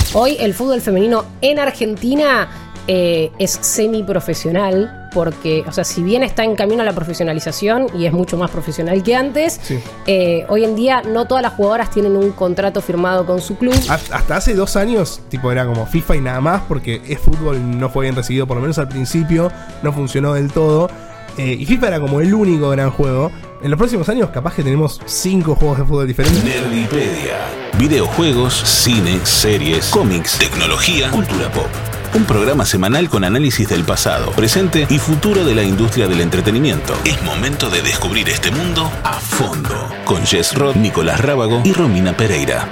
Hoy el fútbol femenino en Argentina es semiprofesional porque, o sea, si bien está en camino a la profesionalización y es mucho más profesional que antes, sí. Hoy en día no todas las jugadoras tienen un contrato firmado con su club. Hasta hace 2 años, tipo, era como FIFA y nada más, porque el fútbol no fue bien recibido, por lo menos al principio, no funcionó del todo. Y FIFA era como el único gran juego. En los próximos años capaz que tenemos 5 juegos de fútbol diferentes. Nerdipedia. Videojuegos, cine, series, cómics, tecnología, cultura pop. Un programa semanal con análisis del pasado, presente y futuro de la industria del entretenimiento. Es momento de descubrir este mundo a fondo. Con Jess Roth, Nicolás Rábago y Romina Pereira.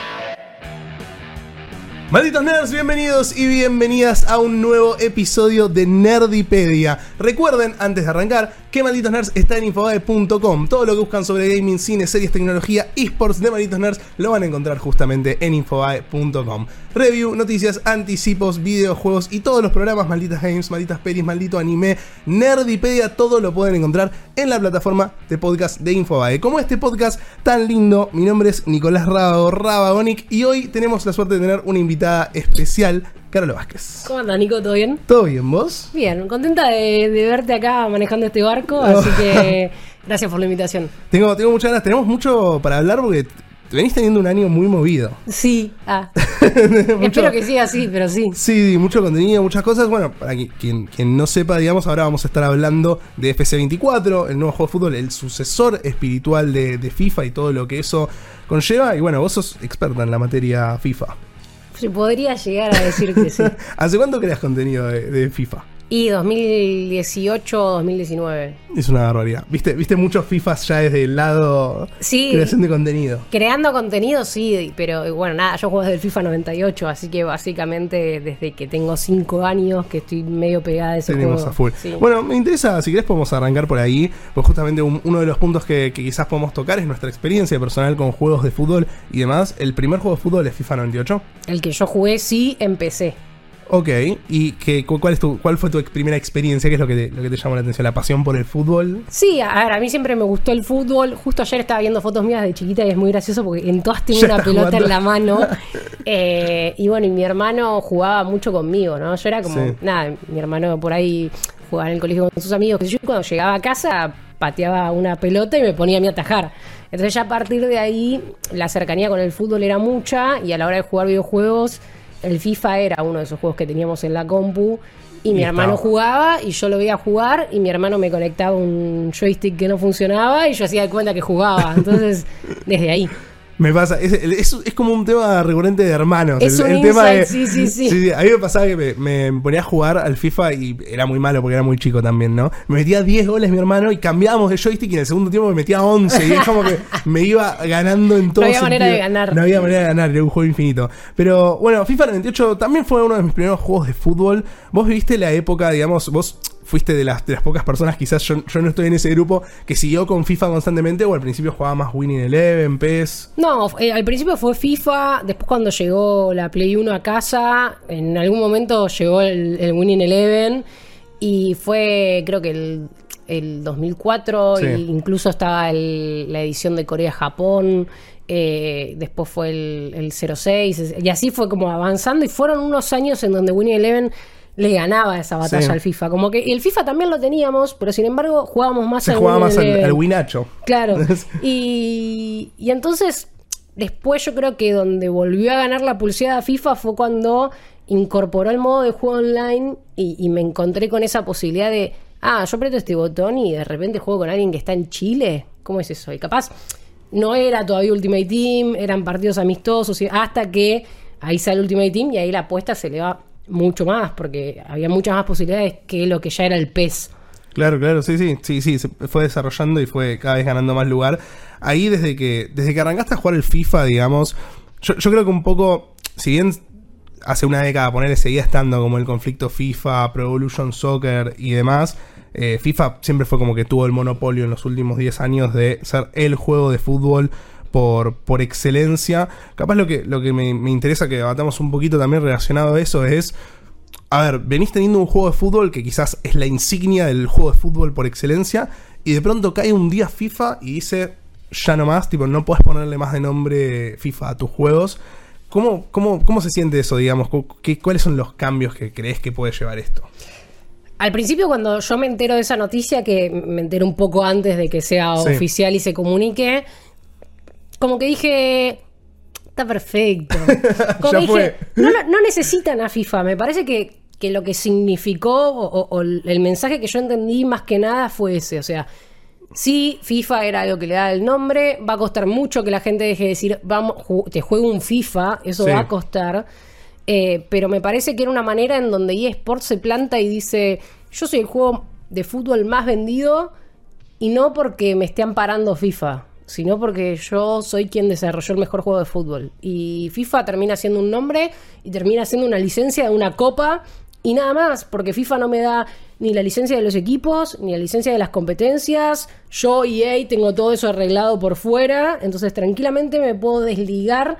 Malditos nerds, bienvenidos y bienvenidas a un nuevo episodio de Nerdipedia. Recuerden, antes de arrancar, que Malditos Nerds está en Infobae.com. Todo lo que buscan sobre gaming, cine, series, tecnología, esports de Malditos Nerds lo van a encontrar justamente en Infobae.com. Review, noticias, anticipos, videojuegos y todos los programas, malditas games, malditas pelis, maldito anime, Nerdipedia, todo lo pueden encontrar en la plataforma de podcast de Infobae. Como este podcast tan lindo, mi nombre es Nicolás Rábago, Rabagonic, y hoy tenemos la suerte de tener una invitada especial, Carola Vázquez. ¿Cómo andas, Nico? ¿Todo bien? ¿Todo bien, vos? Bien, contenta de verte acá manejando este barco, así que gracias por la invitación. Tengo muchas ganas, tenemos mucho para hablar porque venís teniendo un año muy movido. Sí, espero que siga así, pero sí. Sí, mucho contenido, muchas cosas. Bueno, para quien no sepa, digamos, ahora vamos a estar hablando de FC24, el nuevo juego de fútbol, el sucesor espiritual de FIFA y todo lo que eso conlleva. Y bueno, vos sos experta en la materia FIFA. Se podría llegar a decir que sí. ¿Hace cuánto creas contenido de FIFA? Y 2018, 2019. Es una barbaridad. ¿Viste muchos FIFAs ya desde el lado creación de contenido? Creando contenido, sí, pero bueno, nada, yo juego desde el FIFA 98, así que básicamente desde que tengo 5 años que estoy medio pegada a ese Tenemos juego. A full. Sí. Bueno, me interesa, si querés podemos arrancar por ahí, pues justamente uno de los puntos que quizás podemos tocar es nuestra experiencia personal con juegos de fútbol y demás. ¿El primer juego de fútbol es FIFA 98? El que yo jugué, sí, empecé. Ok, ¿y cuál fue tu primera experiencia? ¿Qué es lo que te llamó la atención? ¿La pasión por el fútbol? Sí, a ver, a mí siempre me gustó el fútbol. Justo ayer estaba viendo fotos mías de chiquita y es muy gracioso porque en todas tengo una pelota jugando en la mano. Y bueno, y mi hermano jugaba mucho conmigo, ¿no? Yo era como, nada, mi hermano por ahí jugaba en el colegio con sus amigos. Yo cuando llegaba a casa pateaba una pelota y me ponía a mí a atajar. Entonces ya a partir de ahí la cercanía con el fútbol era mucha y a la hora de jugar videojuegos el FIFA era uno de esos juegos que teníamos en la compu y mi hermano jugaba y yo lo veía jugar y mi hermano me conectaba un joystick que no funcionaba y yo hacía de cuenta que jugaba. Entonces, desde ahí. Me pasa, es como un tema recurrente de hermanos. Es un tema de, sí. A mí me pasaba que me ponía a jugar al FIFA y era muy malo porque era muy chico también, ¿no? Me metía 10 goles mi hermano y cambiábamos de joystick y en el segundo tiempo me metía 11 y es como que me iba ganando en todo. No había manera de ganar. No había manera de ganar, era un juego infinito. Pero bueno, FIFA 98 también fue uno de mis primeros juegos de fútbol. Vos viviste la época, digamos, vos fuiste de las pocas personas, quizás yo no estoy en ese grupo, que siguió con FIFA constantemente, o al principio jugaba más Winning Eleven, PES. No, al principio fue FIFA, después cuando llegó la Play 1 a casa, en algún momento llegó el Winning Eleven, y fue creo que el 2004, sí. Incluso estaba la edición de Corea-Japón, después fue el 06, y así fue como avanzando, y fueron unos años en donde Winning Eleven le ganaba esa batalla al FIFA. Como que el FIFA también lo teníamos, pero sin embargo jugábamos más al Winacho. Claro. y entonces, después yo creo que donde volvió a ganar la pulseada FIFA fue cuando incorporó el modo de juego online y me encontré con esa posibilidad de, yo aprieto este botón y de repente juego con alguien que está en Chile. ¿Cómo es eso? Y capaz no era todavía Ultimate Team, eran partidos amistosos, hasta que ahí sale Ultimate Team y ahí la apuesta se le va mucho más, porque había muchas más posibilidades que lo que ya era el PES. Claro, sí, se fue desarrollando y fue cada vez ganando más lugar. Ahí desde que arrancaste a jugar el FIFA, digamos, yo creo que un poco, si bien hace una década ponerle seguía estando como el conflicto FIFA, Pro Evolution Soccer y demás, FIFA siempre fue como que tuvo el monopolio en los últimos 10 años de ser el juego de fútbol por excelencia. Capaz lo que me interesa que debatamos un poquito también relacionado a eso es, a ver, venís teniendo un juego de fútbol que quizás es la insignia del juego de fútbol por excelencia, y de pronto cae un día FIFA y dice, ya no más, tipo, no podés ponerle más de nombre FIFA a tus juegos. ¿Cómo se siente eso, digamos? ¿Cuáles son los cambios que crees que puede llevar esto? Al principio, cuando yo me entero de esa noticia, que me entero un poco antes de que sea oficial y se comunique, como que dije, está perfecto. Como ya dije, fue. No necesitan a FIFA. Me parece que lo que significó o el mensaje que yo entendí más que nada fue ese. O sea, sí, FIFA era algo que le da el nombre, va a costar mucho que la gente deje de decir, vamos, te juego un FIFA, eso va a costar. Pero me parece que era una manera en donde eSports se planta y dice, yo soy el juego de fútbol más vendido y no porque me esté amparando FIFA, sino porque yo soy quien desarrolló el mejor juego de fútbol. Y FIFA termina siendo un nombre y termina siendo una licencia de una copa y nada más, porque FIFA no me da ni la licencia de los equipos, ni la licencia de las competencias. Yo, EA, tengo todo eso arreglado por fuera, entonces tranquilamente me puedo desligar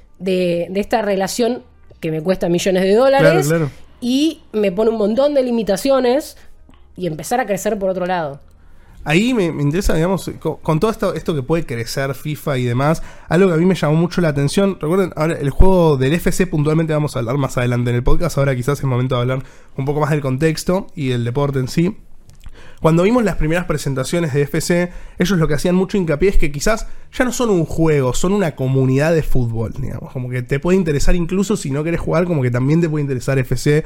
de esta relación que me cuesta millones de dólares, claro. Y me pone un montón de limitaciones y empezar a crecer por otro lado. Ahí me interesa, digamos, con todo esto que puede crecer FIFA y demás, algo que a mí me llamó mucho la atención. Recuerden, ahora el juego del FC puntualmente vamos a hablar más adelante en el podcast. Ahora quizás es el momento de hablar un poco más del contexto y el deporte en sí. Cuando vimos las primeras presentaciones de FC, ellos lo que hacían mucho hincapié es que quizás ya no son un juego, son una comunidad de fútbol, digamos. Como que te puede interesar incluso si no querés jugar, como que también te puede interesar FC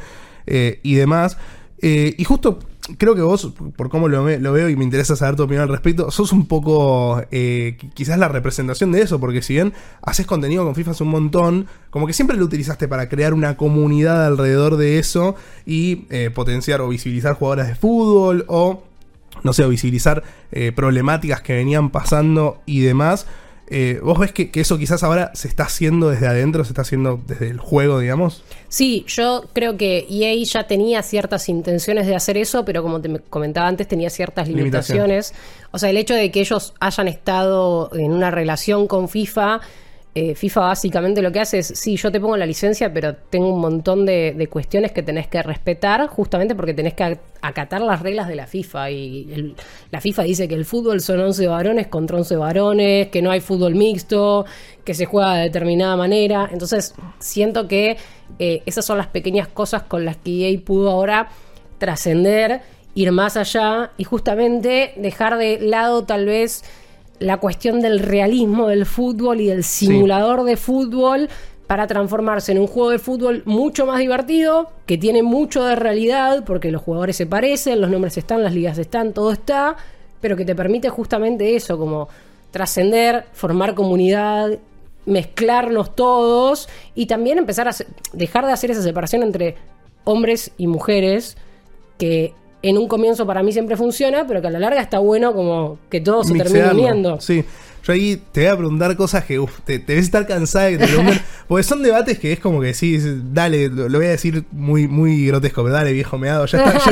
y demás. Y justo creo que vos, por cómo lo veo y me interesa saber tu opinión al respecto, sos un poco quizás la representación de eso, porque si bien haces contenido con FIFA hace un montón, como que siempre lo utilizaste para crear una comunidad alrededor de eso y potenciar o visibilizar jugadoras de fútbol o, no sé, o visibilizar problemáticas que venían pasando y demás. ¿Vos ves que eso quizás ahora se está haciendo desde adentro, se está haciendo desde el juego, digamos? Sí, yo creo que EA ya tenía ciertas intenciones de hacer eso, pero como te comentaba antes, tenía ciertas limitaciones. O sea, el hecho de que ellos hayan estado en una relación con FIFA, FIFA básicamente lo que hace es, sí, yo te pongo la licencia, pero tengo un montón de cuestiones que tenés que respetar, justamente porque tenés que acatar las reglas de la FIFA. Y la FIFA dice que el fútbol son 11 varones contra 11 varones, que no hay fútbol mixto, que se juega de determinada manera. Entonces, siento que esas son las pequeñas cosas con las que EA pudo ahora trascender, ir más allá y justamente dejar de lado tal vez la cuestión del realismo del fútbol y del simulador de fútbol para transformarse en un juego de fútbol mucho más divertido, que tiene mucho de realidad, porque los jugadores se parecen, los nombres están, las ligas están, todo está, pero que te permite justamente eso, como trascender, formar comunidad, mezclarnos todos y también empezar a dejar de hacer esa separación entre hombres y mujeres que en un comienzo para mí siempre funciona, pero que a la larga está bueno como que todo se termine uniendo. Sí, yo ahí te voy a preguntar cosas que te debes estar cansada de que te pregunten, porque son debates que es como que sí, dale, lo voy a decir muy, muy grotesco, pero dale viejo meado,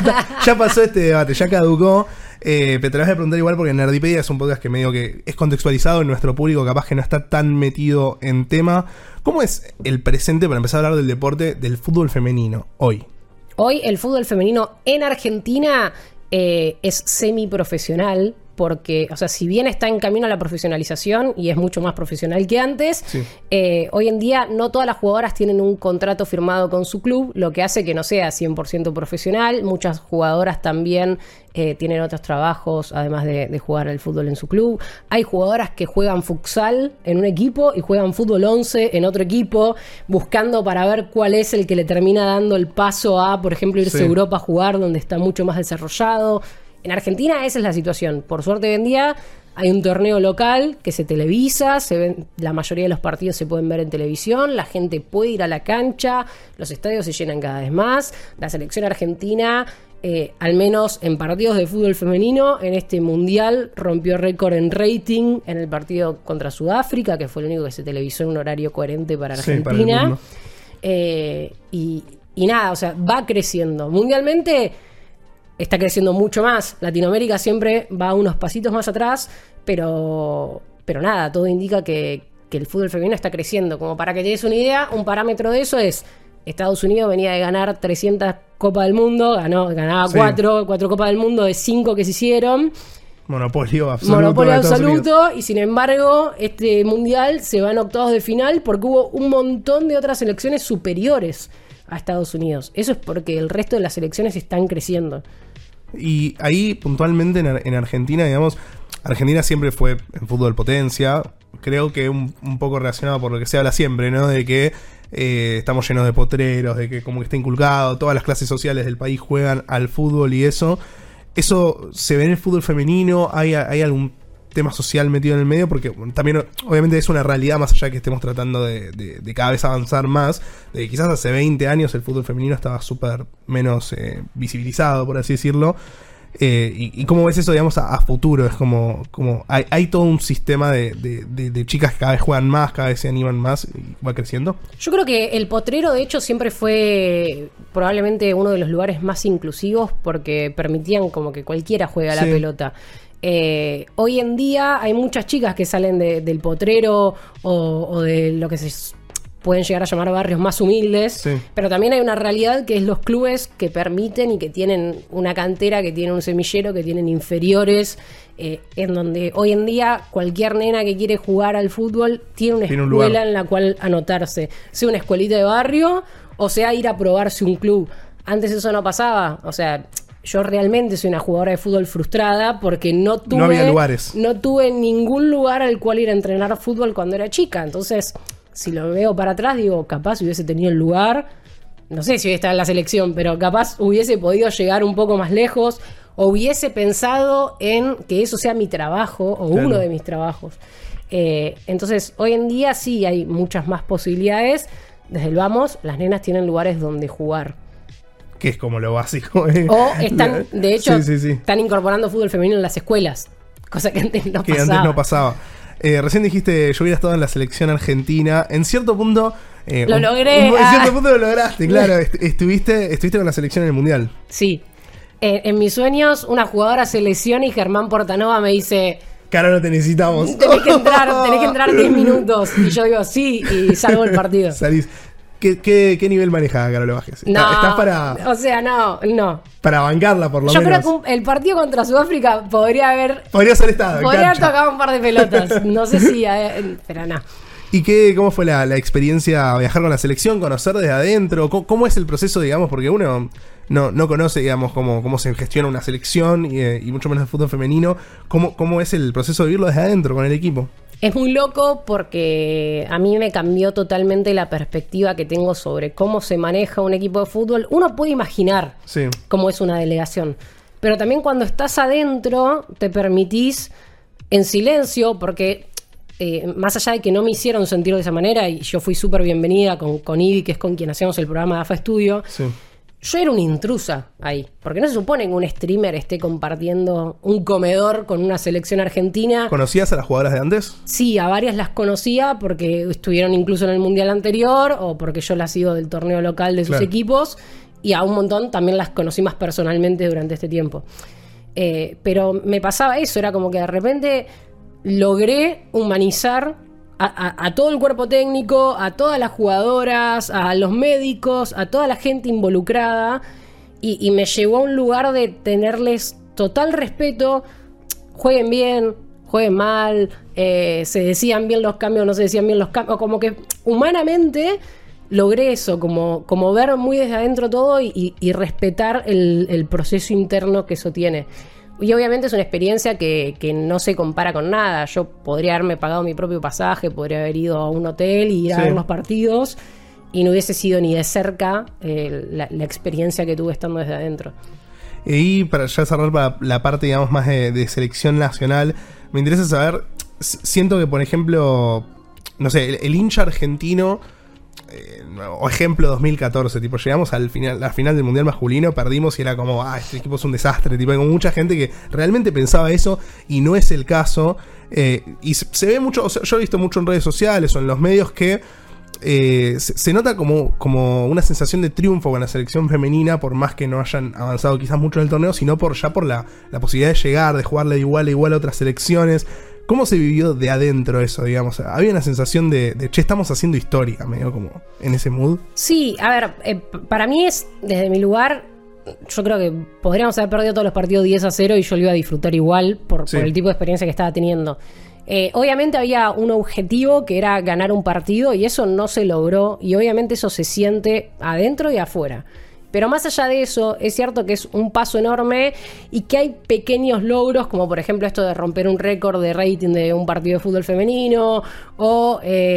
ya pasó este debate, ya caducó, pero te lo voy a preguntar igual porque Nerdipedia es un podcast que medio que es contextualizado en nuestro público, capaz que no está tan metido en tema. ¿Cómo es el presente, para empezar a hablar del deporte, del fútbol femenino hoy? Hoy el fútbol femenino en Argentina es semiprofesional porque, o sea, si bien está en camino a la profesionalización y es mucho más profesional que antes, sí. Hoy en día no todas las jugadoras tienen un contrato firmado con su club, lo que hace que no sea 100% profesional. Muchas jugadoras también tienen otros trabajos, además de jugar al fútbol en su club. Hay jugadoras que juegan futsal en un equipo y juegan fútbol 11 en otro equipo, buscando para ver cuál es el que le termina dando el paso a, por ejemplo, irse a Europa a jugar, donde está mucho más desarrollado. En Argentina esa es la situación. Por suerte hoy en día hay un torneo local que se televisa, la mayoría de los partidos se pueden ver en televisión, la gente puede ir a la cancha, los estadios se llenan cada vez más. La selección argentina, al menos en partidos de fútbol femenino, en este mundial rompió récord en rating en el partido contra Sudáfrica, que fue el único que se televisó en un horario coherente para Argentina. Y nada, o sea, va creciendo. Mundialmente está creciendo mucho más. Latinoamérica siempre va unos pasitos más atrás, pero nada, todo indica que el fútbol femenino está creciendo. Como para que te des una idea, un parámetro de eso es: Estados Unidos venía de ganar 300 Copas del Mundo, ganaba 4 Copas del Mundo de 5 que se hicieron. Monopolio absoluto. Monopolio absoluto, y sin embargo, este mundial se va en octavos de final porque hubo un montón de otras selecciones superiores a Estados Unidos. Eso es porque el resto de las selecciones están creciendo. Y ahí, puntualmente, en Argentina, digamos, Argentina siempre fue en fútbol potencia. Creo que un poco relacionado por lo que se habla siempre, ¿no? De que estamos llenos de potreros, de que como que está inculcado, todas las clases sociales del país juegan al fútbol y eso. Eso se ve en el fútbol femenino, hay algún tema social metido en el medio, porque también obviamente es una realidad, más allá de que estemos tratando de cada vez avanzar más, de que quizás hace 20 años el fútbol femenino estaba súper menos visibilizado, por así decirlo. Y cómo ves eso, digamos, a futuro. Es como hay todo un sistema de chicas que cada vez juegan más, cada vez se animan más y va creciendo. Yo creo que el potrero, de hecho, siempre fue probablemente uno de los lugares más inclusivos porque permitían como que cualquiera juegue a la pelota. Hoy en día hay muchas chicas que salen del potrero o de lo que se pueden llegar a llamar barrios más humildes, pero también hay una realidad que es los clubes que permiten y que tienen una cantera, que tienen un semillero, que tienen inferiores, en donde hoy en día cualquier nena que quiere jugar al fútbol tiene una escuela en la cual anotarse, sea una escuelita de barrio o sea ir a probarse un club. Antes eso no pasaba, o sea, yo realmente soy una jugadora de fútbol frustrada porque no había lugares. No tuve ningún lugar al cual ir a entrenar fútbol cuando era chica. Entonces, si lo veo para atrás, digo, capaz hubiese tenido el lugar, no sé si hubiese estado en la selección, pero capaz hubiese podido llegar un poco más lejos, o hubiese pensado en que eso sea mi trabajo, o uno de mis trabajos. Entonces, hoy en día sí hay muchas más posibilidades. Desde el vamos, las nenas tienen lugares donde jugar. Que es como lo básico. O están, de hecho, están incorporando fútbol femenino en las escuelas, cosa que antes no pasaba. Antes no pasaba. Recién dijiste, yo hubiera estado en la selección argentina. En cierto punto... lo logré. En cierto punto lo lograste, claro. Estuviste con la selección en el Mundial. Sí. En mis sueños, una jugadora se lesiona y Germán Portanova me dice... Cara, no te necesitamos. Tenés que entrar 10 minutos. Y yo digo, sí, y salgo del partido. Salís. ¿Qué nivel maneja Carol Vázquez? ¿Estás para...? O sea, no. Para bancarla, por lo menos. Yo creo que el partido contra Sudáfrica podría ser estado. Podría haber tocado un par de pelotas. No sé si... pero no. ¿Y cómo fue la experiencia viajar con la selección? ¿Conocer desde adentro? ¿Cómo es el proceso, digamos? Porque uno no conoce, digamos, cómo se gestiona una selección y mucho menos el fútbol femenino. ¿Cómo es el proceso de vivirlo desde adentro con el equipo? Es muy loco porque a mí me cambió totalmente la perspectiva que tengo sobre cómo se maneja un equipo de fútbol. Uno puede imaginar cómo es una delegación, pero también cuando estás adentro te permitís en silencio, porque más allá de que no me hicieron sentir de esa manera, y yo fui súper bienvenida con Ivy, que es con quien hacíamos el programa de AFA Studio, yo era una intrusa ahí, porque no se supone que un streamer esté compartiendo un comedor con una selección argentina. ¿Conocías a las jugadoras de antes? Sí, a varias las conocía porque estuvieron incluso en el Mundial anterior o porque yo las sigo del torneo local de sus equipos, y a un montón también las conocí más personalmente durante este tiempo. Pero me pasaba eso, era como que de repente logré humanizar a todo el cuerpo técnico, a todas las jugadoras, a los médicos, a toda la gente involucrada, y me llevó a un lugar de tenerles total respeto. Jueguen bien, jueguen mal, se decían bien los cambios, no se decían bien los cambios, como que humanamente logré eso, como ver muy desde adentro todo y respetar el proceso interno que eso tiene. Y obviamente es una experiencia que no se compara con nada. Yo podría haberme pagado mi propio pasaje, podría haber ido a un hotel y ir a ver los partidos, y no hubiese sido ni de cerca la experiencia que tuve estando desde adentro. Y para ya cerrar la parte, digamos, más de selección nacional, me interesa saber, siento que, por ejemplo, no sé, el hincha argentino... o ejemplo 2014, tipo, llegamos la final del Mundial masculino, perdimos y era como, este equipo es un desastre, tipo, hay como mucha gente que realmente pensaba eso y no es el caso, y se ve mucho, o sea, yo he visto mucho en redes sociales o en los medios que se nota como una sensación de triunfo con la selección femenina, por más que no hayan avanzado quizás mucho en el torneo, sino por la posibilidad de llegar, de jugarle de igual a igual a otras selecciones. ¿Cómo se vivió de adentro eso, digamos? Había una sensación de che, estamos haciendo historia, medio como en ese mood. Sí, a ver, para mí es, desde mi lugar, yo creo que podríamos haber perdido todos los partidos 10-0 y yo lo iba a disfrutar igual por el tipo de experiencia que estaba teniendo. Obviamente había un objetivo que era ganar un partido y eso no se logró, y obviamente eso se siente adentro y afuera. Pero más allá de eso, es cierto que es un paso enorme y que hay pequeños logros, como por ejemplo esto de romper un récord de rating de un partido de fútbol femenino, o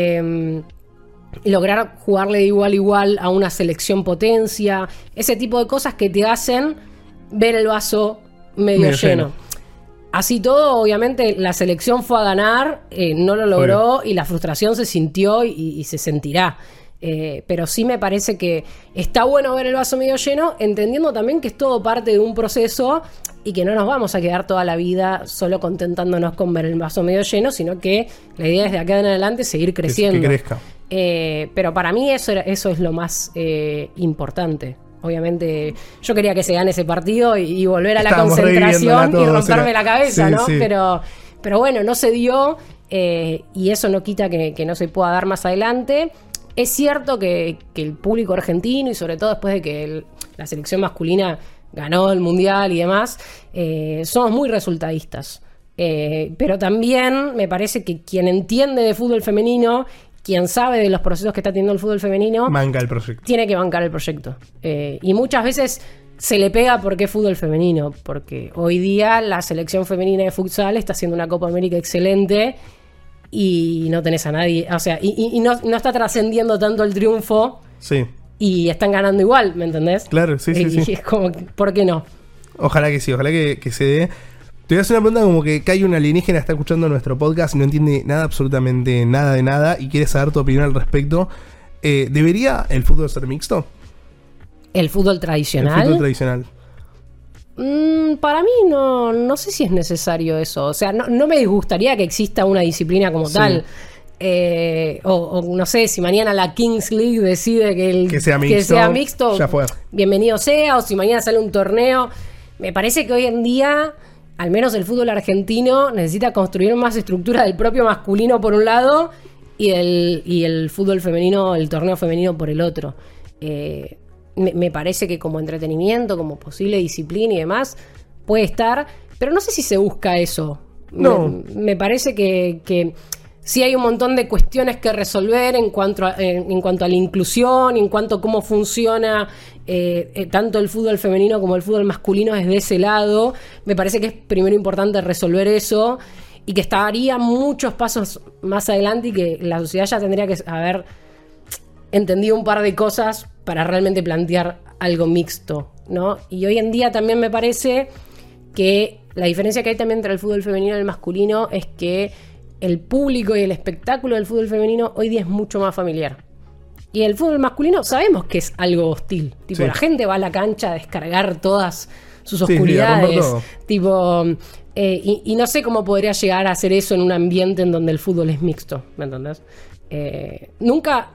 lograr jugarle de igual a igual a una selección potencia, ese tipo de cosas que te hacen ver el vaso medio lleno. Así todo, obviamente, la selección fue a ganar, no lo logró y la frustración se sintió y se sentirá. Pero sí me parece que está bueno ver el vaso medio lleno, entendiendo también que es todo parte de un proceso y que no nos vamos a quedar toda la vida solo contentándonos con ver el vaso medio lleno, sino que la idea es de acá en adelante seguir creciendo. Que crezca. Pero para mí eso es lo más importante. Obviamente yo quería que se gane ese partido y volver a la concentración y romperme la cabeza, ¿no? Sí. Pero bueno, no se dio, y eso no quita que no se pueda dar más adelante. Es cierto que el público argentino, y sobre todo después de que la selección masculina ganó el Mundial y demás, somos muy resultadistas. Pero también me parece que quien entiende de fútbol femenino, quien sabe de los procesos que está teniendo el fútbol femenino, banca el proyecto. Tiene que bancar el proyecto. Y muchas veces se le pega porque es fútbol femenino, porque hoy día la selección femenina de futsal está haciendo una Copa América excelente y no tenés a nadie, o sea, y no está trascendiendo tanto el triunfo. Sí. Y están ganando igual, ¿me entendés? Claro, sí. Y es como, ¿por qué no? Ojalá que sí, ojalá que se dé. Te voy a hacer una pregunta como que hay un alienígena, está escuchando nuestro podcast y no entiende nada, absolutamente nada de nada, y quiere saber tu opinión al respecto. ¿Debería el fútbol ser mixto? ¿El fútbol tradicional? El fútbol tradicional. Para mí no sé si es necesario eso. O sea, no me disgustaría que exista una disciplina como tal. O no sé, si mañana la Kings League decide que sea mixto, ya fue. Bienvenido sea. O si mañana sale un torneo. Me parece que hoy en día, al menos el fútbol argentino, necesita construir más estructura del propio masculino por un lado y el fútbol femenino, el torneo femenino por el otro. Me parece que como entretenimiento, como posible disciplina y demás, puede estar, pero no sé si se busca eso. No. Me parece que sí hay un montón de cuestiones que resolver en cuanto a la inclusión, en cuanto a cómo funciona tanto el fútbol femenino como el fútbol masculino desde ese lado. Me parece que es primero importante resolver eso y que estaría muchos pasos más adelante y que la sociedad ya tendría que haber entendido un par de cosas para realmente plantear algo mixto, ¿no? Y hoy en día también me parece que la diferencia que hay también entre el fútbol femenino y el masculino es que el público y el espectáculo del fútbol femenino hoy día es mucho más familiar. Y el fútbol masculino sabemos que es algo hostil. Tipo, la gente va a la cancha a descargar todas sus oscuridades. Tipo, y no sé cómo podría llegar a hacer eso en un ambiente en donde el fútbol es mixto, ¿me entendés? Nunca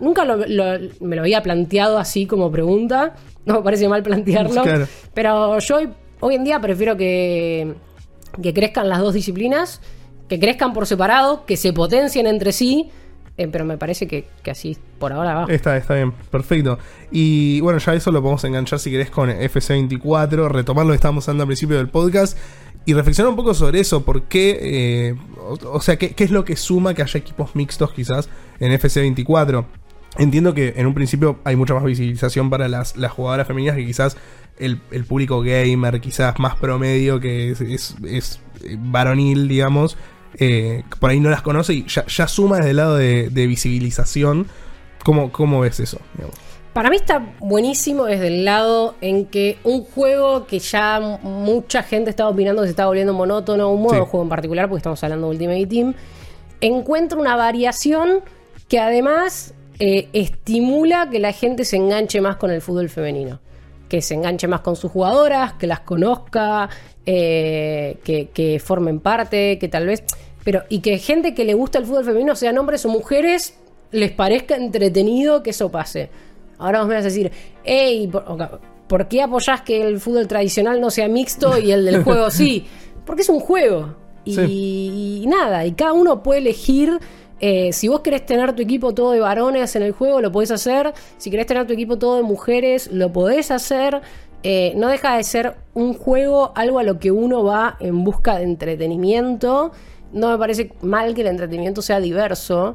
me lo había planteado así como pregunta. No me parece mal plantearlo. Claro. Pero yo hoy en día prefiero que crezcan las dos disciplinas, que crezcan por separado, que se potencien entre sí, pero me parece que así por ahora va. Está bien, perfecto. Y bueno, ya eso lo podemos enganchar si querés con FC24, retomar lo que estábamos hablando al principio del podcast y reflexionar un poco sobre eso, por qué, o sea, qué es lo que suma que haya equipos mixtos quizás en FC24. Entiendo que en un principio hay mucha más visibilización para las jugadoras femeninas que quizás el público gamer, quizás más promedio, que es varonil, digamos, por ahí no las conoce y ya suma desde el lado de visibilización. ¿Cómo ves eso, digamos? Para mí está buenísimo desde el lado en que un juego que ya mucha gente estaba opinando que se estaba volviendo monótono, un modo de juego en particular, porque estamos hablando de Ultimate Team, encuentra una variación que además estimula que la gente se enganche más con el fútbol femenino, que se enganche más con sus jugadoras, que las conozca, que formen parte, que tal vez... y que gente que le gusta el fútbol femenino, sean hombres o mujeres, les parezca entretenido que eso pase. Ahora vos me vas a decir, hey, ¿por qué apoyás que el fútbol tradicional no sea mixto y el del juego sí? Porque es un juego. Y nada, y cada uno puede elegir. Si vos querés tener tu equipo todo de varones en el juego, lo podés hacer. Si querés tener tu equipo todo de mujeres, lo podés hacer. no deja de ser un juego, algo a lo que uno va en busca de entretenimiento. No me parece mal que el entretenimiento sea diverso.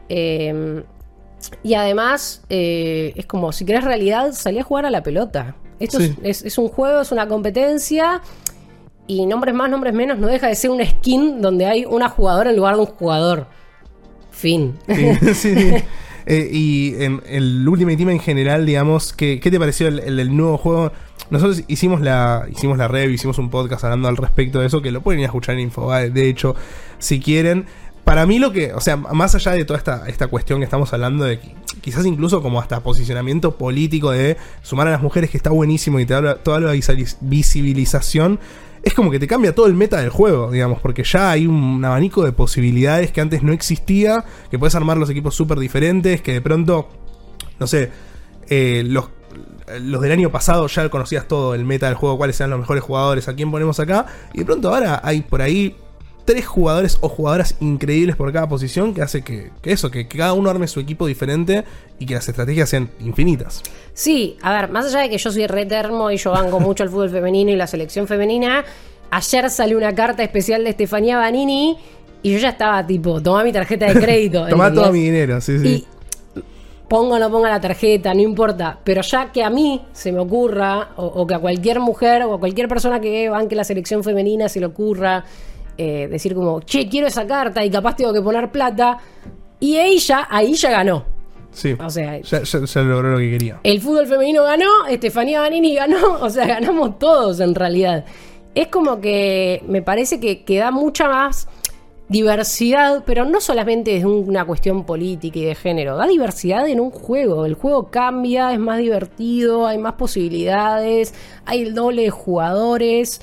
Y además, es como, si querés realidad, salí a jugar a la pelota. Esto sí. es un juego, es una competencia. Y nombres más, nombres menos, no deja de ser un skin donde hay una jugadora en lugar de un jugador. Fin. Sí. Y en el Ultimate Team en general, digamos, ¿qué te pareció el nuevo juego? Nosotros hicimos la review, hicimos un podcast hablando al respecto de eso, que lo pueden ir a escuchar en Infobae, de hecho, si quieren. Para mí o sea, más allá de toda esta cuestión que estamos hablando de quizás incluso como hasta posicionamiento político de sumar a las mujeres, que está buenísimo y te da toda la visibilización, es como que te cambia todo el meta del juego, digamos, porque ya hay un abanico de posibilidades que antes no existía, que puedes armar los equipos súper diferentes, que de pronto, no sé, los del año pasado ya conocías todo el meta del juego, cuáles eran los mejores jugadores, a quién ponemos acá, y de pronto ahora hay por ahí 3 jugadores o jugadoras increíbles por cada posición, que hace que cada uno arme su equipo diferente y que las estrategias sean infinitas. Sí, a ver, más allá de que yo soy re termo y yo banco mucho el fútbol femenino y la selección femenina, ayer salió una carta especial de Estefanía Banini y yo ya estaba tipo, tomá mi tarjeta de crédito. Tomá todo mi dinero, sí. Y ponga o no ponga la tarjeta, no importa, pero ya que a mí se me ocurra, o que a cualquier mujer o a cualquier persona que banque la selección femenina se le ocurra decir como, che, quiero esa carta y capaz tengo que poner plata, y ahí ya ganó. Sí, o sea, ya logró lo que quería. El fútbol femenino ganó, Estefanía Banini ganó, o sea, ganamos todos en realidad. Es como que me parece que da mucha más diversidad, pero no solamente es una cuestión política y de género, da diversidad en un juego. El juego cambia, es más divertido, hay más posibilidades, hay el doble de jugadores,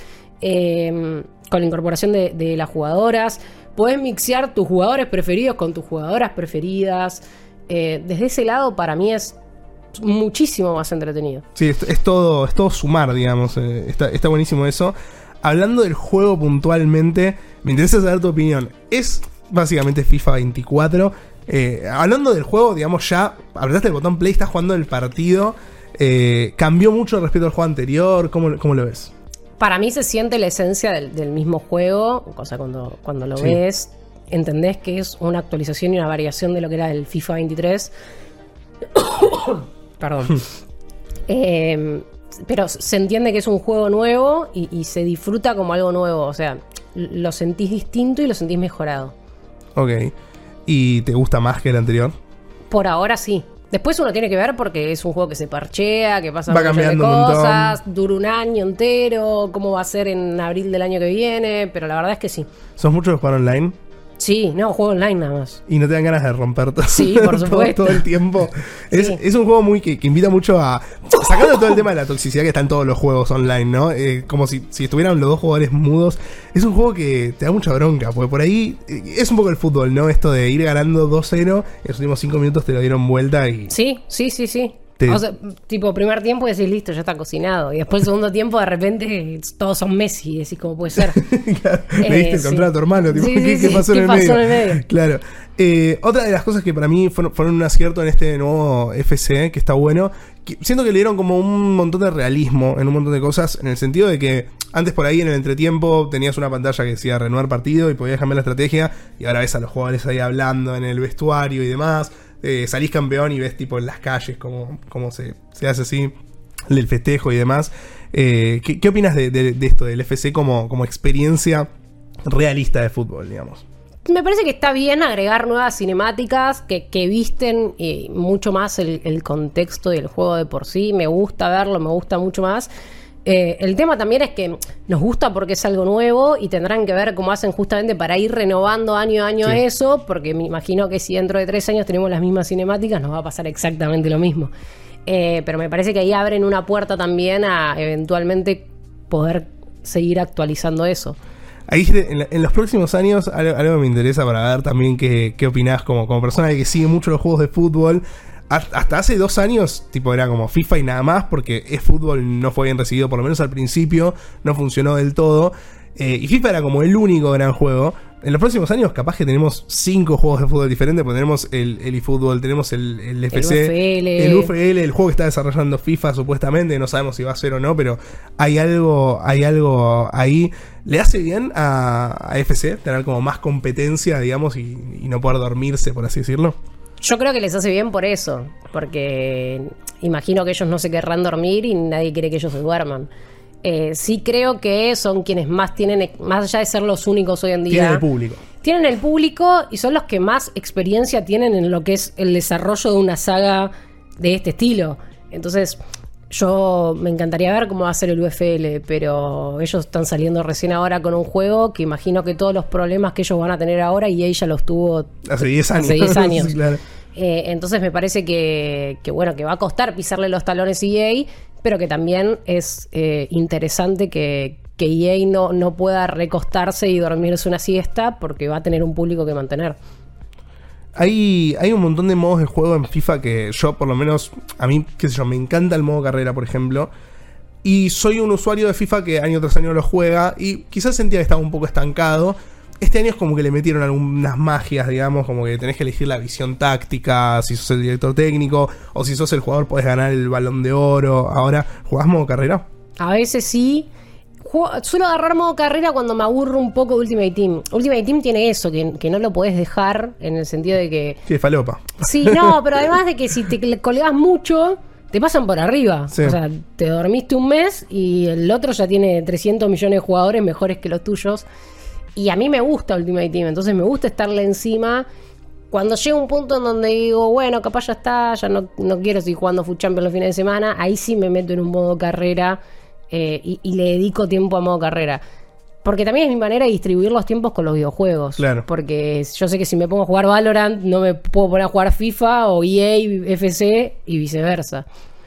con la incorporación de las jugadoras. Podés mixear tus jugadores preferidos con tus jugadoras preferidas. Desde ese lado, para mí es muchísimo más entretenido. Sí, es todo sumar, digamos. Está buenísimo eso. Hablando del juego puntualmente, me interesa saber tu opinión. Es básicamente FIFA 24. Hablando del juego, digamos, ya apretaste el botón play, estás jugando el partido. ¿Cambió mucho respecto al juego anterior? ¿Cómo lo ves? Para mí se siente la esencia del mismo juego. O sea, cuando lo ves, entendés que es una actualización y una variación de lo que era el FIFA 23. Perdón. Pero se entiende que es un juego nuevo y se disfruta como algo nuevo. O sea, lo sentís distinto y lo sentís mejorado. Ok. ¿Y te gusta más que el anterior? Por ahora sí. Después uno tiene que ver porque es un juego que se parchea, que pasa un montón de cosas, dura un año entero, cómo va a ser en abril del año que viene, pero la verdad es que sí. ¿Sos mucho de jugar online? Sí, no, juego online nada más. ¿Y no te dan ganas de romper todo? Sí, por supuesto. todo el tiempo. Sí. Es un juego muy que invita mucho a... Sacando todo el tema de la toxicidad que está en todos los juegos online, ¿no? Como si estuvieran los dos jugadores mudos. Es un juego que te da mucha bronca, porque por ahí es un poco el fútbol, ¿no? Esto de ir ganando 2-0, en los últimos 5 minutos te lo dieron vuelta y... Sí. O sea, tipo, primer tiempo decís, listo, ya está cocinado. Y después el segundo tiempo, de repente, todos son Messi. Y decís, ¿cómo puede ser? Claro, le diste el control a tu hermano. Tipo, ¿qué pasó en el medio? Claro. Otra de las cosas que para mí fueron un acierto en este nuevo FC, que está bueno, siento que le dieron como un montón de realismo en un montón de cosas, en el sentido de que antes por ahí en el entretiempo tenías una pantalla que decía renovar partido y podías cambiar la estrategia, y ahora ves a los jugadores ahí hablando en el vestuario y demás. Salís campeón y ves tipo en las calles cómo se hace así el festejo y demás. ¿Qué opinas de esto, del FC como experiencia realista de fútbol, digamos? Me parece que está bien agregar nuevas cinemáticas que visten mucho más el contexto del juego de por sí. Me gusta verlo, me gusta mucho más. El tema también es que nos gusta porque es algo nuevo y tendrán que ver cómo hacen justamente para ir renovando año a año eso, porque me imagino que si dentro de 3 años tenemos las mismas cinemáticas nos va a pasar exactamente lo mismo. Pero me parece que ahí abren una puerta también a eventualmente poder seguir actualizando eso. Ahí en los próximos años, algo me interesa para ver también qué opinás como persona que sigue mucho los juegos de fútbol. Hasta hace 2 años, tipo, era como FIFA y nada más, porque fútbol no fue bien recibido, por lo menos al principio, no funcionó del todo. Y FIFA era como el único gran juego. En los próximos años capaz que tenemos 5 juegos de fútbol diferentes, porque tenemos el eFootball, tenemos el FC, el UFL, el juego que está desarrollando FIFA supuestamente, no sabemos si va a ser o no, pero hay algo ahí. ¿Le hace bien a FC tener como más competencia, digamos, y no poder dormirse, por así decirlo? Yo creo que les hace bien por eso, porque imagino que ellos no se querrán dormir y nadie quiere que ellos se duerman. Sí creo que son quienes más tienen, más allá de ser los únicos hoy en día, tienen el público y son los que más experiencia tienen en lo que es el desarrollo de una saga de este estilo. Entonces yo me encantaría ver cómo va a ser el UFL, pero ellos están saliendo recién ahora con un juego que imagino que todos los problemas que ellos van a tener ahora, y ella los tuvo hace 10 años. Sí, claro. Entonces me parece que bueno, que va a costar pisarle los talones a EA, pero que también es interesante que EA no pueda recostarse y dormirse una siesta, porque va a tener un público que mantener. Hay un montón de modos de juego en FIFA que yo, por lo menos, a mí, qué sé yo, me encanta el modo carrera, por ejemplo. Y soy un usuario de FIFA que año tras año lo juega y quizás sentía que estaba un poco estancado. Este año es como que le metieron algunas magias, digamos, como que tenés que elegir la visión táctica, si sos el director técnico, o si sos el jugador podés ganar el Balón de Oro. Ahora, ¿jugás modo carrera? A veces sí. Suelo agarrar modo carrera cuando me aburro un poco de Ultimate Team. Ultimate Team tiene eso, que no lo podés dejar, en el sentido de que... Sí, falopa. Sí, no, pero además de que si te colgás mucho, te pasan por arriba. Sí. O sea, te dormiste un mes y el otro ya tiene 300 millones de jugadores mejores que los tuyos. Y a mí me gusta Ultimate Team, entonces me gusta estarle encima. Cuando llega un punto en donde digo, bueno, capaz ya está, ya no quiero seguir jugando Foot Champions los fines de semana, ahí sí me meto en un modo carrera y le dedico tiempo a modo carrera. Porque también es mi manera de distribuir los tiempos con los videojuegos. Claro. Porque yo sé que si me pongo a jugar Valorant, no me puedo poner a jugar FIFA o EA, FC y viceversa.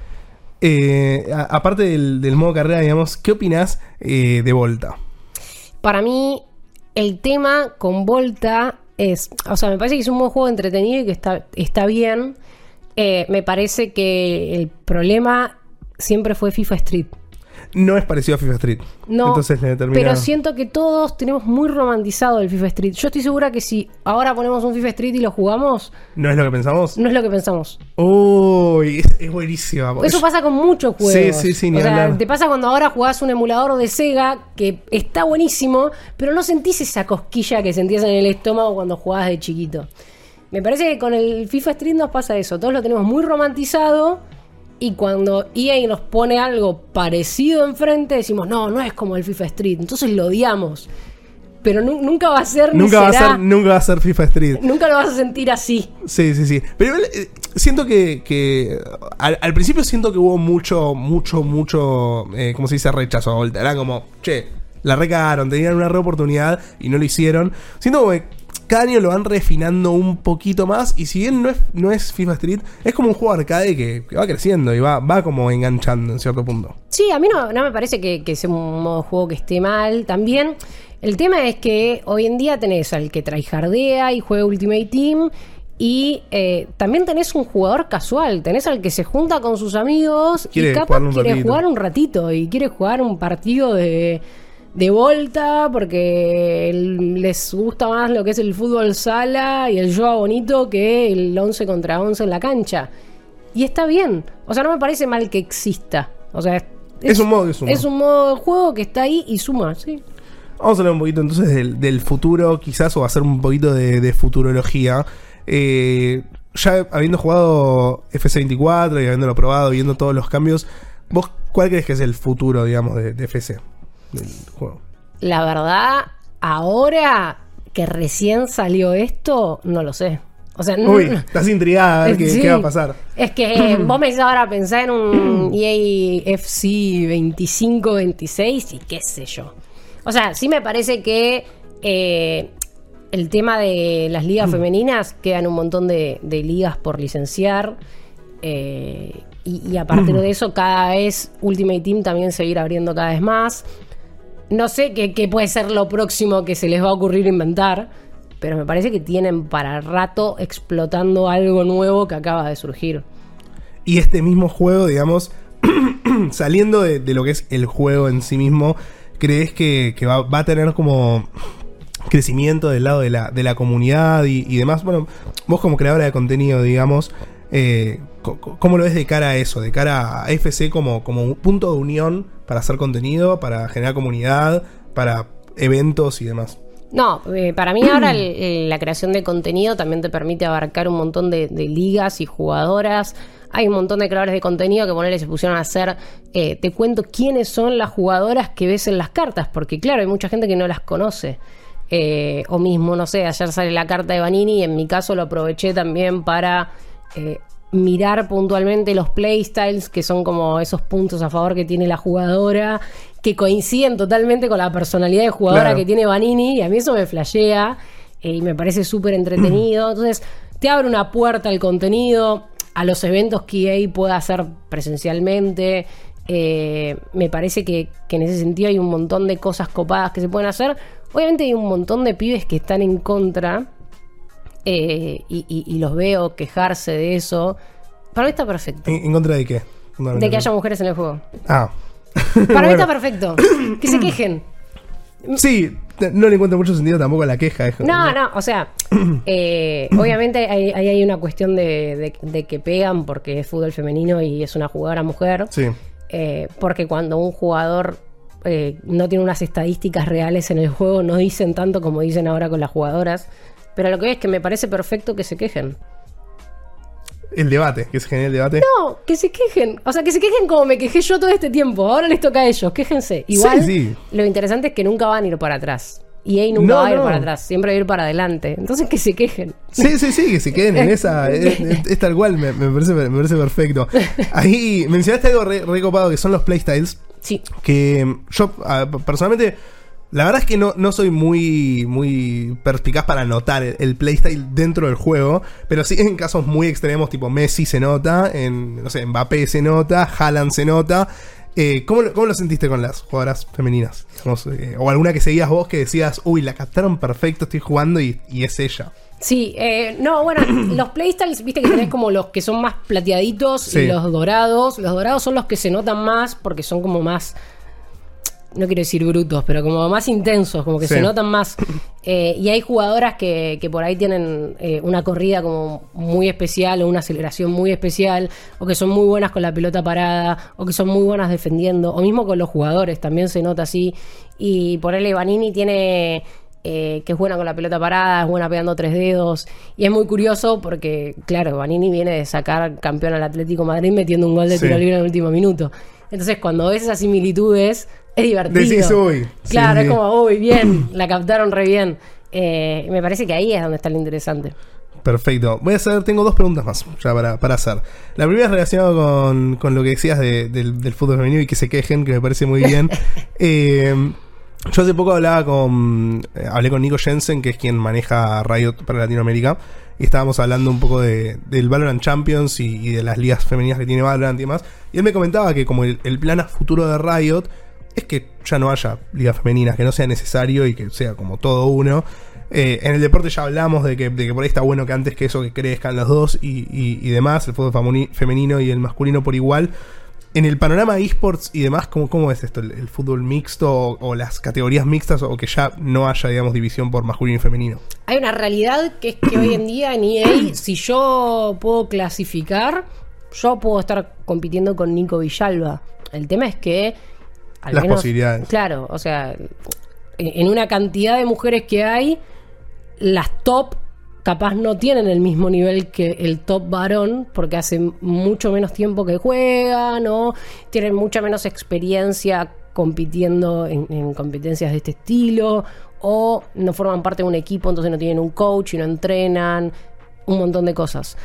Aparte del modo carrera, digamos, ¿qué opinás de Volta? Para mí, el tema con Volta es... O sea, me parece que es un buen juego entretenido y que está bien. Me parece que el problema siempre fue FIFA Street. No es parecido a FIFA Street. No, entonces pero siento que todos tenemos muy romantizado el FIFA Street. Yo estoy segura que si ahora ponemos un FIFA Street y lo jugamos... ¿No es lo que pensamos? No es lo que pensamos. Uy, es buenísimo. Eso pasa con muchos juegos. Sí, o sea, te pasa cuando ahora jugás un emulador de Sega que está buenísimo, pero no sentís esa cosquilla que sentías en el estómago cuando jugabas de chiquito. Me parece que con el FIFA Street nos pasa eso. Todos lo tenemos muy romantizado. Y cuando EA nos pone algo parecido enfrente, decimos, no es como el FIFA Street. Entonces lo odiamos. Pero nunca va a ser, nunca va a ser FIFA Street. Nunca lo vas a sentir así. Sí. Pero siento que al principio siento que hubo mucho, ¿cómo se dice? Rechazo a Volta. Era como, che, la recagaron, tenían una reoportunidad y no lo hicieron. Siento que cada año lo van refinando un poquito más. Y si bien no es FIFA Street, es como un juego arcade que va creciendo y va como enganchando en cierto punto. Sí, a mí no me parece que sea un modo de juego que esté mal. También el tema es que hoy en día tenés al que tryhardea y juega Ultimate Team. Y también tenés un jugador casual. Tenés al que se junta con sus amigos y capaz quiere jugar un ratito. Y quiere jugar un partido de Volta porque les gusta más lo que es el fútbol sala y el yoga bonito que el 11 contra 11 en la cancha. Y está bien. O sea, no me parece mal que exista. O sea, es un modo que suma. Es un modo de juego que está ahí y suma, sí. Vamos a hablar un poquito entonces del futuro, quizás, o hacer un poquito de futurología. Ya habiendo jugado FC24 y habiéndolo probado, viendo todos los cambios, ¿vos cuál crees que es el futuro, digamos, de FC? Del juego. La verdad, ahora que recién salió esto, no lo sé. O sea, estás intrigada a ver qué va a pasar. Es que vos me decís ahora pensar en un EA FC 25-26 y qué sé yo. O sea, sí me parece que el tema de las ligas femeninas, quedan un montón de ligas por licenciar. Y a partir de eso, cada vez Ultimate Team también seguir abriendo cada vez más. No sé qué puede ser lo próximo que se les va a ocurrir inventar, pero me parece que tienen para rato explotando algo nuevo que acaba de surgir. Y este mismo juego, digamos, saliendo de lo que es el juego en sí mismo, ¿crees que va a tener como crecimiento del lado de la comunidad y demás? Bueno, vos como creadora de contenido, digamos, ¿cómo lo ves de cara a eso? De cara a FC como un punto de unión para hacer contenido, para generar comunidad, para eventos y demás. No, para mí ahora la creación de contenido también te permite abarcar un montón de ligas y jugadoras. Hay un montón de creadores de contenido que ponele se pusieron a hacer, te cuento quiénes son las jugadoras que ves en las cartas, porque claro, hay mucha gente que no las conoce. O mismo, no sé, ayer sale la carta de Vanini y en mi caso lo aproveché también para mirar puntualmente los playstyles, que son como esos puntos a favor que tiene la jugadora, que coinciden totalmente con la personalidad de jugadora que tiene Vanini, y a mí eso me flashea y me parece súper entretenido. Entonces te abre una puerta al contenido, a los eventos que EA pueda hacer presencialmente. Me parece que en ese sentido hay un montón de cosas copadas que se pueden hacer. Obviamente hay un montón de pibes que están en contra, y los veo quejarse de eso. Para mí está perfecto. ¿En contra de qué? De que haya mujeres en el juego. Ah. Para mí está perfecto. Que se quejen. Sí, no le encuentro mucho sentido tampoco a la queja. No, o sea, obviamente hay una cuestión de que pegan porque es fútbol femenino y es una jugadora mujer. Sí. Porque cuando un jugador no tiene unas estadísticas reales en el juego, no dicen tanto como dicen ahora con las jugadoras. Pero lo que es que me parece perfecto que se quejen. El debate, que se genere el debate. No, que se quejen. O sea, que se quejen como me quejé yo todo este tiempo. Ahora les toca a ellos, quéjense. Igual, sí. Lo interesante es que nunca van a ir para atrás. Y EA nunca va a ir para atrás, siempre va a ir para adelante. Entonces que se quejen. Sí, que se queden en esa. Es tal cual, me parece perfecto. Ahí mencionaste algo re copado que son los playstyles. Sí. Que yo, personalmente, la verdad es que no soy muy perspicaz para notar el playstyle dentro del juego, pero sí en casos muy extremos, tipo Messi se nota, no sé, Mbappé se nota, Haaland se nota. ¿Cómo lo sentiste con las jugadoras femeninas? Digamos, o alguna que seguías vos que decías, uy, la captaron perfecto, estoy jugando y es ella. Sí, no, bueno, los playstyles, viste que tenés como los que son más plateaditos, sí, y los dorados. Los dorados son los que se notan más porque son como más, no quiero decir brutos, pero como más intensos, como que se notan más. Y hay jugadoras que por ahí tienen una corrida como muy especial o una aceleración muy especial, o que son muy buenas con la pelota parada, o que son muy buenas defendiendo, o mismo con los jugadores, también se nota así. Y por él Vanini tiene... que es buena con la pelota parada, es buena pegando 3 dedos, y es muy curioso porque, claro, Vanini viene de sacar campeón al Atlético Madrid metiendo un gol de tiro libre en el último minuto. Entonces cuando ves esas similitudes es divertido. Decís, uy. Claro, sí. Es como, uy, bien, la captaron re bien. Me parece que ahí es donde está lo interesante. Perfecto. Tengo 2 preguntas más ya para hacer. La primera es relacionada con lo que decías del fútbol femenino y que se quejen, que me parece muy bien. Yo hace poco hablé con Nico Jensen, que es quien maneja Riot para Latinoamérica, y estábamos hablando un poco del Valorant Champions y de las ligas femeninas que tiene Valorant y demás, y él me comentaba que como el plan a futuro de Riot es que ya no haya ligas femeninas, que no sea necesario y que sea como todo uno. En el deporte ya hablamos de que por ahí está bueno que antes que eso que crezcan los dos y demás, el fútbol femenino y el masculino por igual. En el panorama de esports y demás, ¿cómo es esto? ¿El fútbol mixto o las categorías mixtas, o que ya no haya, digamos, división por masculino y femenino? Hay una realidad que es que hoy en día en EA, si yo puedo clasificar, yo puedo estar compitiendo con Nico Villalba. El tema es que... las posibilidades. Claro, o sea, en una cantidad de mujeres que hay, las top capaz no tienen el mismo nivel que el top varón, porque hace mucho menos tiempo que juegan, o tienen mucha menos experiencia compitiendo en competencias de este estilo, o no forman parte de un equipo, entonces no tienen un coach y no entrenan, un montón de cosas.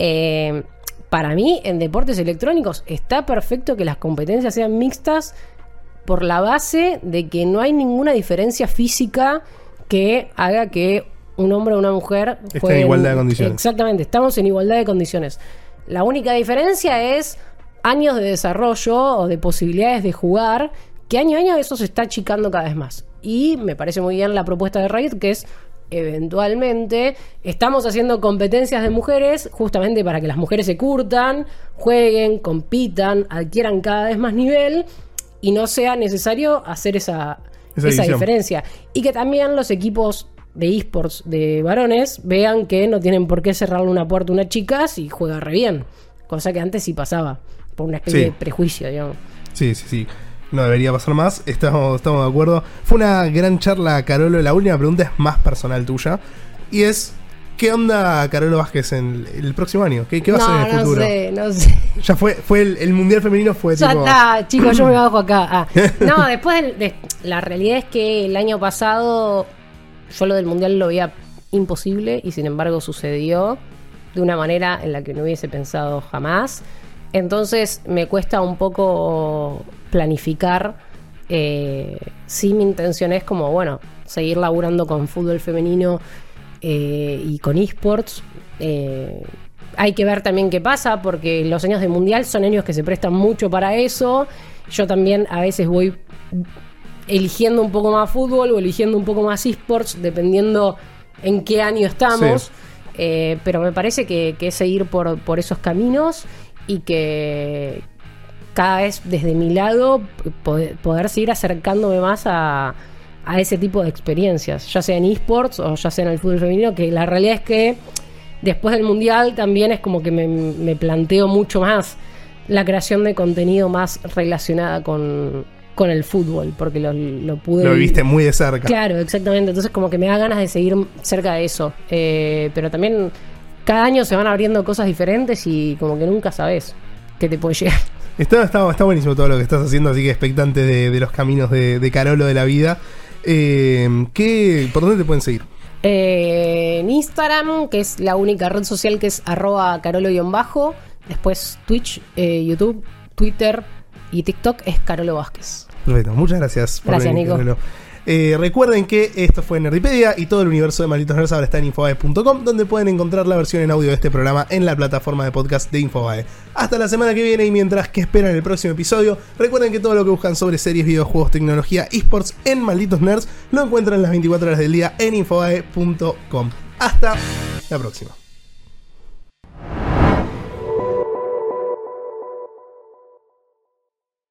Para mí, en deportes electrónicos, está perfecto que las competencias sean mixtas por la base de que no hay ninguna diferencia física que haga que un hombre o una mujer está en igualdad de condiciones. Exactamente, estamos en igualdad de condiciones. La única diferencia es años de desarrollo o de posibilidades de jugar, que año a año eso se está achicando cada vez más. Y me parece muy bien la propuesta de Riot, que es eventualmente estamos haciendo competencias de mujeres justamente para que las mujeres se curtan, jueguen, compitan, adquieran cada vez más nivel, y no sea necesario hacer esa diferencia. Y que también los equipos de eSports de varones vean que no tienen por qué cerrarle una puerta a una chica si juega re bien. Cosa que antes sí pasaba, por una especie de prejuicio, digamos. Sí. No debería pasar más, estamos de acuerdo. Fue una gran charla, Carolo. La última pregunta es más personal tuya. Y es, ¿qué onda Carolo Vázquez en el próximo año? ¿Qué va a ser en el futuro? No sé. Ya fue el Mundial Femenino fue ya tipo... está, chicos, yo me bajo acá. No, después la realidad es que el año pasado yo lo del Mundial lo veía imposible y sin embargo sucedió de una manera en la que no hubiese pensado jamás. Entonces me cuesta un poco planificar. Sí, mi intención es como, bueno, seguir laburando con fútbol femenino y con eSports. Hay que ver también qué pasa, porque los años de Mundial son años que se prestan mucho para eso. Yo también a veces voy eligiendo un poco más fútbol o eligiendo un poco más eSports, dependiendo en qué año estamos. Pero me parece que es seguir por esos caminos y que cada vez desde mi lado poder seguir acercándome más a ese tipo de experiencias, ya sea en eSports o ya sea en el fútbol femenino, que la realidad es que después del Mundial también es como que me planteo mucho más la creación de contenido más relacionada con el fútbol, porque lo pude... Lo viviste muy de cerca. Claro, exactamente. Entonces como que me da ganas de seguir cerca de eso. Pero también cada año se van abriendo cosas diferentes y como que nunca sabes qué te puede llegar. Está buenísimo todo lo que estás haciendo, así que expectante de los caminos de Carolo de la vida. ¿Por dónde te pueden seguir? En Instagram, que es la única red social, que es @carolo_. Después Twitch, YouTube, Twitter y TikTok es Carolo Vázquez. Perfecto, muchas gracias por venir, Nico. Carolo. Recuerden que esto fue Nerdipedia y todo el universo de Malditos Nerds ahora está en Infobae.com, donde pueden encontrar la versión en audio de este programa en la plataforma de podcast de Infobae. Hasta la semana que viene, y mientras que esperan el próximo episodio, recuerden que todo lo que buscan sobre series, videojuegos, tecnología, eSports en Malditos Nerds lo encuentran las 24 horas del día en Infobae.com. Hasta la próxima.